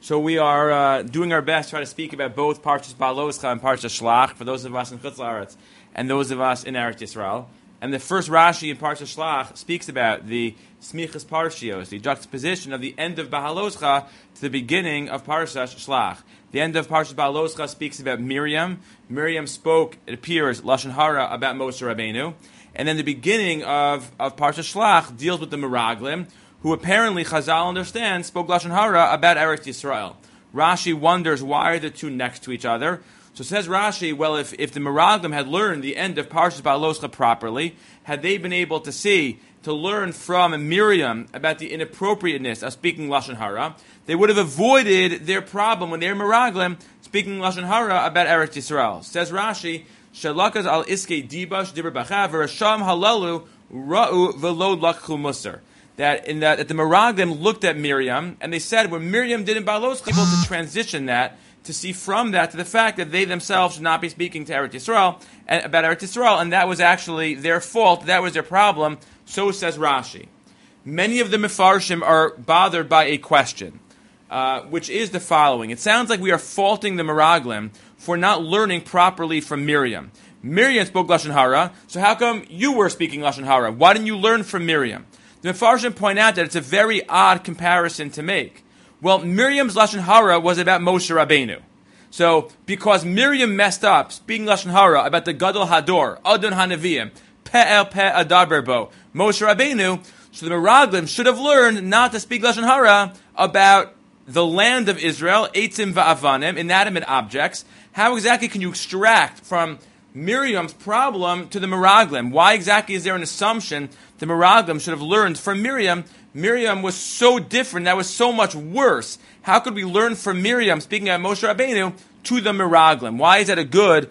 So we are doing our best to try to speak about both Parshas Ba'aloscha and Parshas Shlach for those of us in Chutz La'aretz and those of us in Eretz Yisrael. And the first Rashi in Parshas Shlach speaks about the Smichas Parshios, the juxtaposition of the end of Ba'aloscha to the beginning of Parshas Shlach. The end of Parshas Ba'aloscha speaks about Miriam. Miriam spoke, it appears, Lashon Hara about Moshe Rabbeinu. And then the beginning of Parshas Shlach deals with the Meraglim, who apparently, Chazal understands, spoke Lashon Hara about Eretz Yisrael. Rashi wonders why are the two next to each other. So says Rashi, well, if the Meraglim had learned the end of Parshas Ba'aloscha properly, had they been able to learn from Miriam about the inappropriateness of speaking Lashon Hara, they would have avoided their problem when they were Meraglim speaking Lashon Hara about Eretz Yisrael. Says Rashi, Shalakas al iskei dibash dibur bachav v'rasham halalu ra'u v'lo lakchu musar. That the Meraglim looked at Miriam and they said, when Miriam did in Ba'aloscha, able to transition that to see from that to the fact that they themselves should not be speaking to Eretz Yisrael and about Eretz Yisrael, and that was actually their fault. That was their problem. So says Rashi. Many of the Mefarshim are bothered by a question, which is the following. It sounds like we are faulting the Meraglim for not learning properly from Miriam. Miriam spoke Lashon Hara, so how come you were speaking Lashon Hara? Why didn't you learn from Miriam? The Mefarshim point out that it's a very odd comparison to make. Well, Miriam's Lashon Hara was about Moshe Rabbeinu. So, because Miriam messed up speaking Lashon Hara about the Gadol Hador, Adon HaNeviim, Pe'el Adaber Bo, Moshe Rabbeinu, so the Meraglim should have learned not to speak Lashon Hara about the land of Israel, Eitzim Va'avanim, inanimate objects. How exactly can you extract from Miriam's problem to the Meraglim? Why exactly is there an assumption the Meraglim should have learned from Miriam? Miriam was so different, that was so much worse. How could we learn from Miriam, speaking of Moshe Rabbeinu, to the Meraglim? Why is that a good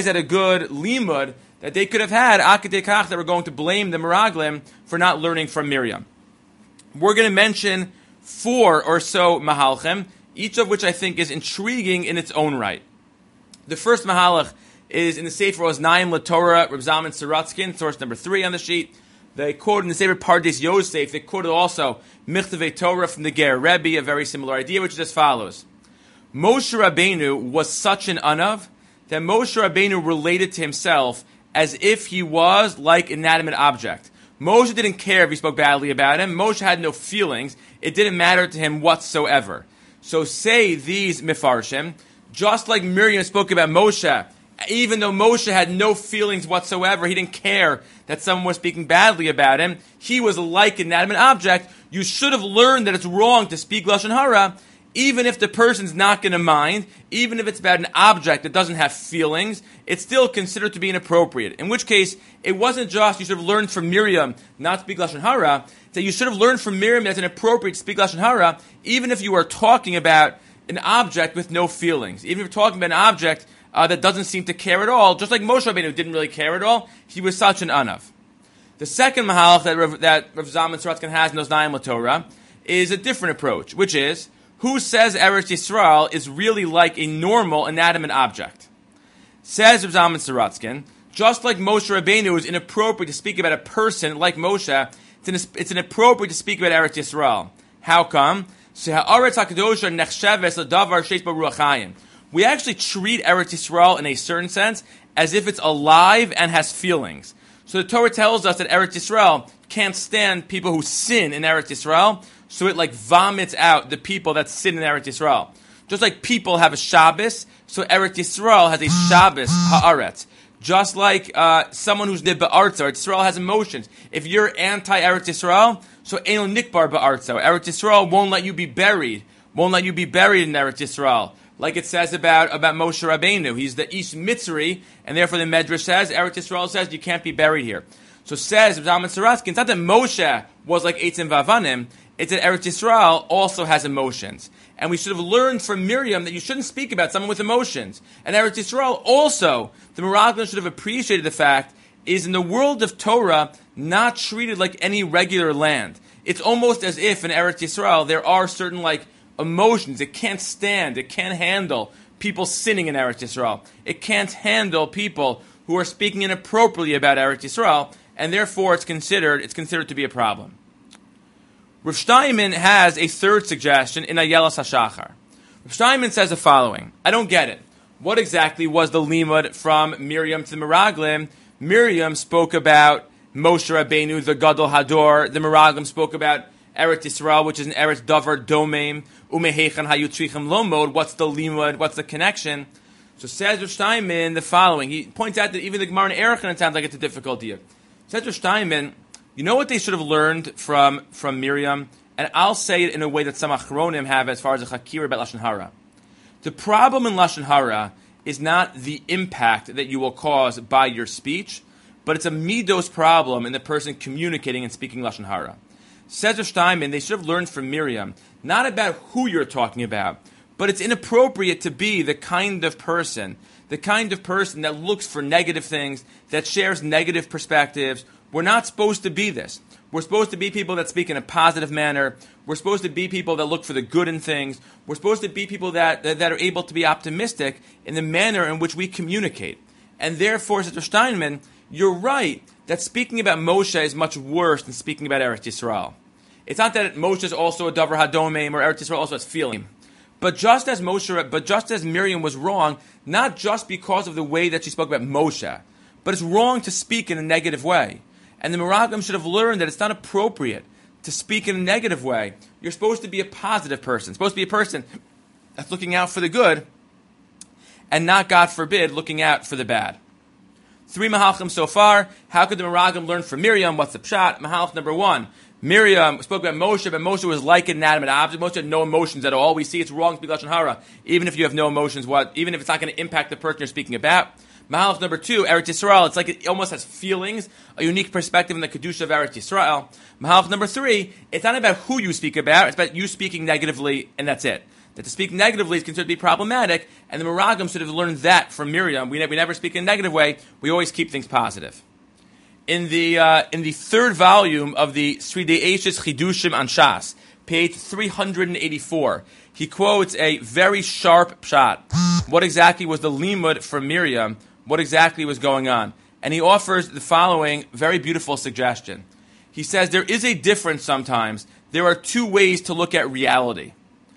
limud that they could have had, Akadei Kach, that we're going to blame the Meraglim for not learning from Miriam? We're going to mention 4 or so mahalchim, each of which I think is intriguing in its own right. The first mahalach is in the Sefer Oznaim LaTorah, Reb Zalman Saratskin, source number 3 on the sheet. They quote in the Sefer Pardes Yosef, they quoted also Michtavei Torah from the Ger Rebbe, a very similar idea, which is as follows. Moshe Rabbeinu was such an anav that Moshe Rabbeinu related to himself as if he was like an inanimate object. Moshe didn't care if he spoke badly about him. Moshe had no feelings. It didn't matter to him whatsoever. So say these Mefarshim, just like Miriam spoke about Moshe, even though Moshe had no feelings whatsoever, he didn't care that someone was speaking badly about him, he was like an inanimate object. You should have learned that it's wrong to speak Lashon Hara, even if the person's not going to mind, even if it's about an object that doesn't have feelings, it's still considered to be inappropriate. In which case, it wasn't just you should have learned from Miriam not to speak Lashon Hara, that you should have learned from Miriam that it's inappropriate to speak Lashon Hara, even if you are talking about an object with no feelings. Even if you're talking about an object that doesn't seem to care at all, just like Moshe Rabbeinu didn't really care at all, he was such an anav. The second mahalach that Rav Zalman Saratskin has in Oznaim LaTorah is a different approach, which is, who says Eretz Yisrael is really like a normal inanimate object? Says Rav Zalman Saratskin, just like Moshe Rabbeinu is inappropriate to speak about a person like Moshe, it's inappropriate to speak about Eretz Yisrael. How come? We actually treat Eretz Yisrael in a certain sense as if it's alive and has feelings. So the Torah tells us that Eretz Yisrael can't stand people who sin in Eretz Yisrael, so it vomits out the people that sin in Eretz Yisrael. Just like people have a Shabbos, so Eretz Yisrael has a Shabbos ha'aretz. Just like someone who's nid ba'artzo, Eretz Yisrael has emotions. If you're anti-Eretz Yisrael, so eino nikbar ba'artzo. Eretz Yisrael won't let you be buried in Eretz Yisrael. Like it says about Moshe Rabbeinu. He's the Ish Mitzri, and therefore the Medrash says, Eretz Yisrael says, you can't be buried here. So says Zalman Saratskin, it's not that Moshe was like Eitzim Vavanim, it's that Eretz Yisrael also has emotions. And we should have learned from Miriam that you shouldn't speak about someone with emotions. And Eretz Yisrael also, the Meraglim should have appreciated the fact, is in the world of Torah, not treated like any regular land. It's almost as if in Eretz Yisrael there are certain emotions. It can't stand, it can't handle people sinning in Eretz Yisrael. It can't handle people who are speaking inappropriately about Eretz Yisrael, and therefore it's considered to be a problem. Rav Steinman has a third suggestion in Ayelas HaShachar. Steinman says the following. I don't get it. What exactly was the limud from Miriam to the Meraglim? Miriam spoke about Moshe Rabbeinu, the Gadol Hador. The Meraglim spoke about Eretz Yisrael, which is an Eretz Davar Domeim. Umehechan Hayutrichem Lomod. What's the limud? What's the connection? So says Rav Steinman the following. He points out that even the Gemara in Erechon, it sounds like it's a difficult year. Says Rav Steinman, you know what they should have learned from Miriam? And I'll say it in a way that some Achronim have as far as a Chakir about Lashon Hara. The problem in Lashon Hara is not the impact that you will cause by your speech, but it's a midos problem in the person communicating and speaking Lashon Hara. Says Rav Steinman, they should have learned from Miriam, not about who you're talking about, but it's inappropriate to be the kind of person that looks for negative things, that shares negative perspectives. We're not supposed to be this. We're supposed to be people that speak in a positive manner. We're supposed to be people that look for the good in things. We're supposed to be people that are able to be optimistic in the manner in which we communicate. And therefore, Mr. Steinman, you're right that speaking about Moshe is much worse than speaking about Eretz Yisrael. It's not that Moshe is also a Davar Hadomeim or Eretz Yisrael also has feeling. But just as Miriam was wrong, not just because of the way that she spoke about Moshe, but it's wrong to speak in a negative way. And the Meraglim should have learned that it's not appropriate to speak in a negative way. You're supposed to be a positive person. Supposed to be a person that's looking out for the good and not, God forbid, looking out for the bad. 3 Mahalchim so far. How could the Meraglim learn from Miriam? What's the pshat? Mahalch number 1. Miriam spoke about Moshe, but Moshe was like an inanimate object. Moshe had no emotions at all. We see it's wrong to speak Lashon Hara, even if you have no emotions. Even if it's not going to impact the person you're speaking about. Mahalach number 2, Eretz Yisrael. It's like it almost has feelings, a unique perspective in the Kedusha of Eretz Yisrael. Mahalach number 3, it's not about who you speak about, it's about you speaking negatively, and that's it. That to speak negatively is considered to be problematic, and the Meraglim should have learned that from Miriam. We never speak in a negative way, we always keep things positive. In the third volume of the Sridei Eishes Chidushim on Shas, page 384, he quotes a very sharp pshat. What exactly was the limud from Miriam? What exactly was going on? And he offers the following very beautiful suggestion. He says there is a difference sometimes. There are 2 ways to look at reality.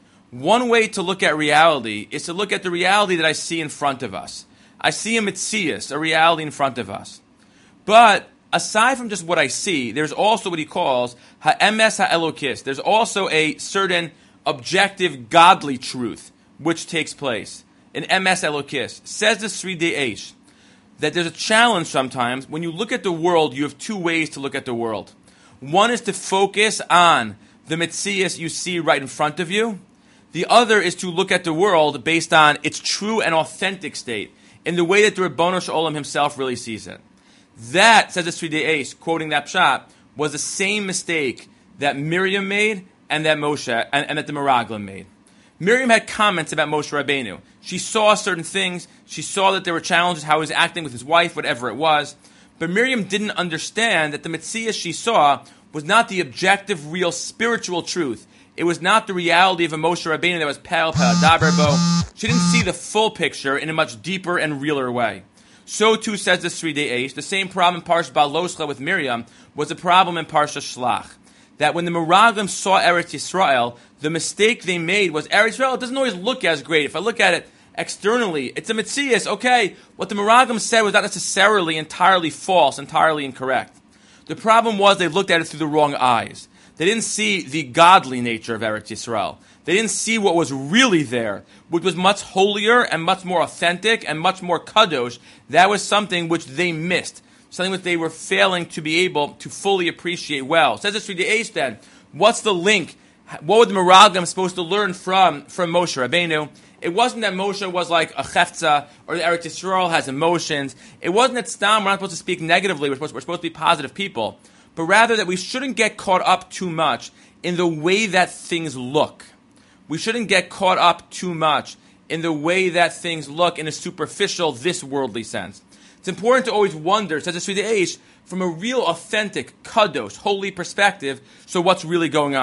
One way to look at reality is to look at the reality that I see in front of us. I see a mitzias, a reality in front of us. But aside from just what I see, there's also what he calls ha'emes ha'elokis. There's also a certain objective godly truth which takes place. In emes elokis. Says the Sridei Eish that there's a challenge sometimes. When you look at the world, you have 2 ways to look at the world. One is to focus on the mitzias you see right in front of you. The other is to look at the world based on its true and authentic state, in the way that the Ribbono Shel Olam himself really sees it. That, says the Sridei Eish, quoting that pshat, was the same mistake that Miriam made and that Moshe and that the Meraglim made. Miriam had comments about Moshe Rabbeinu. She saw certain things. She saw that there were challenges, how he was acting with his wife, whatever it was. But Miriam didn't understand that the Metzias she saw was not the objective, real, spiritual truth. It was not the reality of a Moshe Rabbeinu that was Pel Daber Bo. She didn't see the full picture in a much deeper and realer way. So too says the Sridei Eish. The same problem in Parsha Baloscha with Miriam was a problem in Parsha Shlach. That when the Meraglim saw Eretz Yisrael, the mistake they made was Eretz Yisrael doesn't always look as great. If I look at it externally, it's a mitzias. Okay, what the Meraglim said was not necessarily entirely false, entirely incorrect. The problem was they looked at it through the wrong eyes. They didn't see the godly nature of Eretz Yisrael. They didn't see what was really there, which was much holier and much more authentic and much more kadosh. That was something which they missed. Something that they were failing to be able to fully appreciate well. Says the Sridei Eish then, what's the link? What were the Meraglim supposed to learn from Moshe Rabbeinu? It wasn't that Moshe was like a chefza, or that Eretz Yisrael has emotions. It wasn't that stam, we're not supposed to speak negatively, we're supposed to be positive people. But rather that we shouldn't get caught up too much in the way that things look. We shouldn't get caught up too much in the way that things look in a superficial, this worldly sense. It's important to always wonder, says the Sridei Eish, from a real, authentic, kadosh, holy perspective, so what's really going on?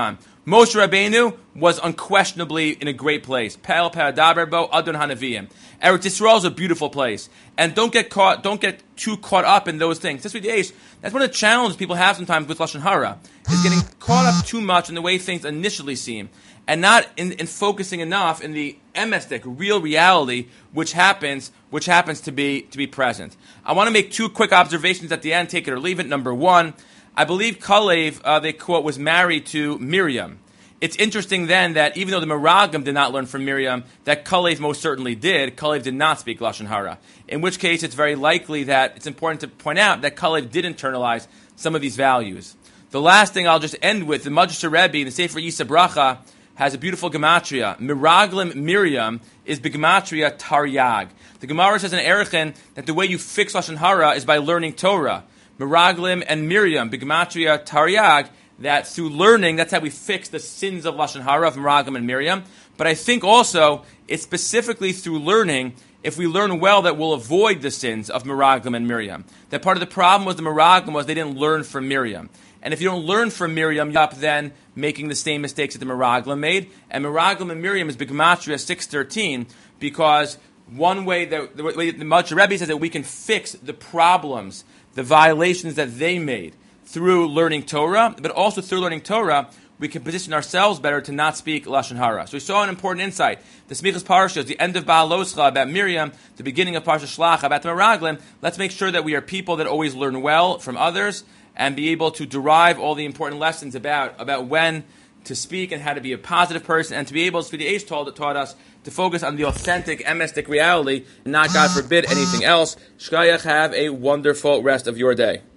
Moshe Rabbeinu was unquestionably in a great place. Pel Paradaber Bo Adon Hanaviyim. Eretz Yisrael is a beautiful place, and don't get too caught up in those things. That's one of the challenges people have sometimes with lashon hara, is getting caught up too much in the way things initially seem, and not in focusing enough in the emestic, real reality, which happens to be present. I want to make two quick observations at the end. Take it or leave it. Number one, I believe Kalev, they quote, was married to Miriam. It's interesting then that even though the Meraglim did not learn from Miriam, that Kalev most certainly did. Kalev did not speak lashon hara. In which case, it's very likely that it's important to point out that Kalev did internalize some of these values. The last thing I'll just end with, the Madrasha Rebbe, the Sefer Yisa Bracha, has a beautiful gematria. Meraglim Miriam is begematria Taryag. The Gemara says in Erechin that the way you fix lashon hara is by learning Torah. Meraglim and Miriam, begematria Taryag, that through learning, that's how we fix the sins of lashon hara of Meraglim and Miriam. But I think also it's specifically through learning, if we learn well, that we'll avoid the sins of Meraglim and Miriam. That part of the problem with the Meraglim was they didn't learn from Miriam. And if you don't learn from Miriam, you're up then making the same mistakes that the Meraglim made. And Meraglim and Miriam is begematria 613, because one way the way the Madrasha Rebbe says that we can fix the problems, the violations that they made, through learning Torah, but also through learning Torah, we can position ourselves better to not speak lashon hara. So we saw an important insight. The Smichas Parsha is the end of Baaloscha about Miriam, the beginning of Parsha Shlach about the Meraglim. Let's make sure that we are people that always learn well from others and be able to derive all the important lessons about when to speak and how to be a positive person, and to be able, as the Eish taught us, to focus on the authentic, emestic reality, and not, God forbid, anything else. Shkayach, have a wonderful rest of your day.